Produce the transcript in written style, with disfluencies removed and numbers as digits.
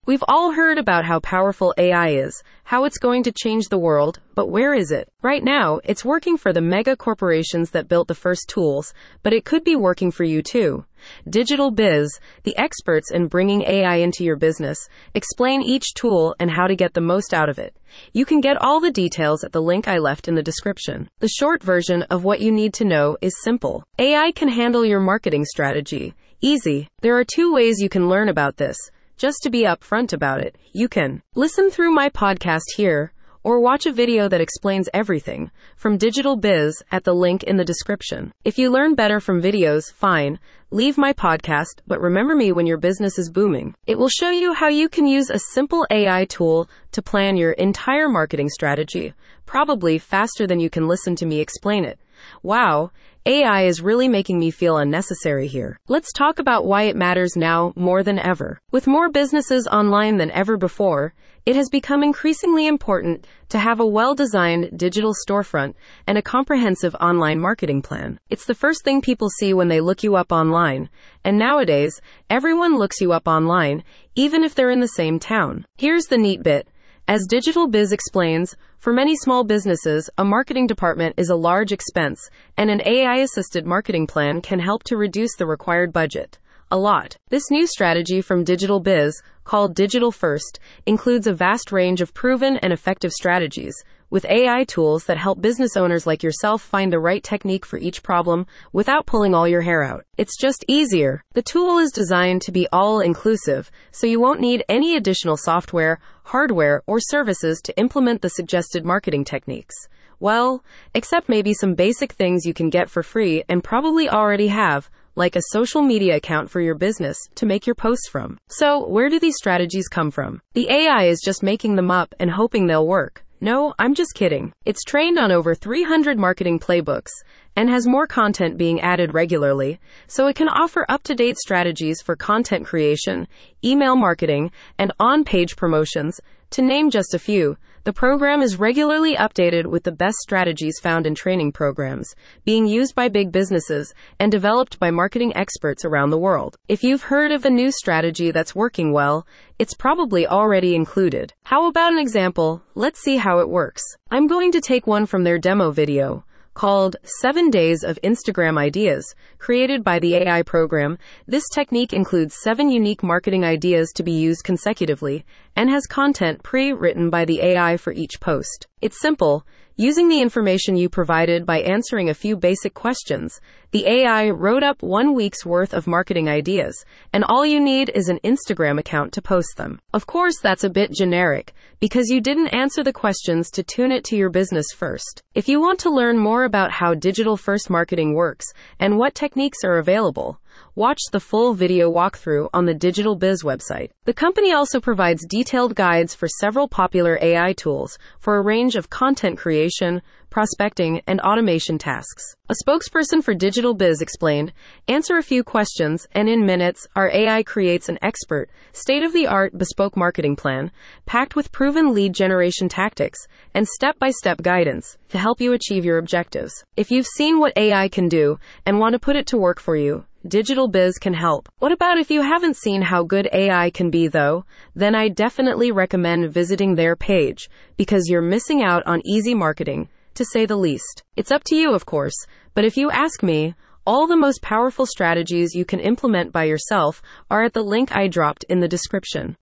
We've all heard about how powerful AI is, how it's going to change the world, but where is it? Right now, it's working for the mega corporations that built the first tools, but it could be working for you too. Digital Biz, the experts in bringing AI into your business, explain each tool and how to get the most out of it. You can get all the details at the link I left in the description. The short version of what you need to know is simple. AI can handle your marketing strategy. Easy. There are 2 ways you can learn about this. Just to be upfront about it, you can listen through my podcast here, or watch a video that explains everything from Digital Biz at the link in the description. If you learn better from videos, fine. Leave my podcast, but remember me when your business is booming. It will show you how you can use a simple AI tool to plan your entire marketing strategy, probably faster than you can listen to me explain it. Wow, AI is really making me feel unnecessary here. Let's talk about why it matters now more than ever. With more businesses online than ever before, it has become increasingly important to have a well-designed digital storefront and a comprehensive online marketing plan. It's the first thing people see when they look you up online, and nowadays, everyone looks you up online, even if they're in the same town. Here's the neat bit. As Digital Biz explains, for many small businesses, a marketing department is a large expense, and an AI-assisted marketing plan can help to reduce the required budget. A lot. This new strategy from Digital Biz, called Digital First, includes a vast range of proven and effective strategies, with AI tools that help business owners like yourself find the right technique for each problem without pulling all your hair out. It's just easier. The tool is designed to be all-inclusive, so you won't need any additional software, hardware, or services to implement the suggested marketing techniques. Well, except maybe some basic things you can get for free and probably already have, like a social media account for your business to make your posts from. So, where do these strategies come from? The AI is just making them up and hoping they'll work. No, I'm just kidding. It's trained on over 300 marketing playbooks and has more content being added regularly, so it can offer up-to-date strategies for content creation, email marketing, and on-page promotions, to name just a few. The program is regularly updated with the best strategies found in training programs, being used by big businesses and developed by marketing experts around the world. If you've heard of a new strategy that's working well, it's probably already included. How about an example? Let's see how it works. I'm going to take one from their demo video, called 7 Days of Instagram Ideas, created by the AI program. This technique includes 7 unique marketing ideas to be used consecutively and has content pre-written by the AI for each post. It's simple. Using the information you provided by answering a few basic questions, the AI wrote up 1 week's worth of marketing ideas, and all you need is an Instagram account to post them. Of course, that's a bit generic, because you didn't answer the questions to tune it to your business first. If you want to learn more about how digital-first marketing works and what techniques are available, watch the full video walkthrough on the Digital Biz website. The company also provides detailed guides for several popular AI tools for a range of content creation, prospecting, and automation tasks. A spokesperson for Digital Biz explained, "Answer a few questions, and in minutes, our AI creates an expert, state-of-the-art bespoke marketing plan, packed with proven lead generation tactics and step-by-step guidance to help you achieve your objectives." If you've seen what AI can do and want to put it to work for you, Digital Biz can help. What about if you haven't seen how good AI can be though? Then I definitely recommend visiting their page, because you're missing out on easy marketing, to say the least. It's up to you, of course, but if you ask me, all the most powerful strategies you can implement by yourself are at the link I dropped in the description.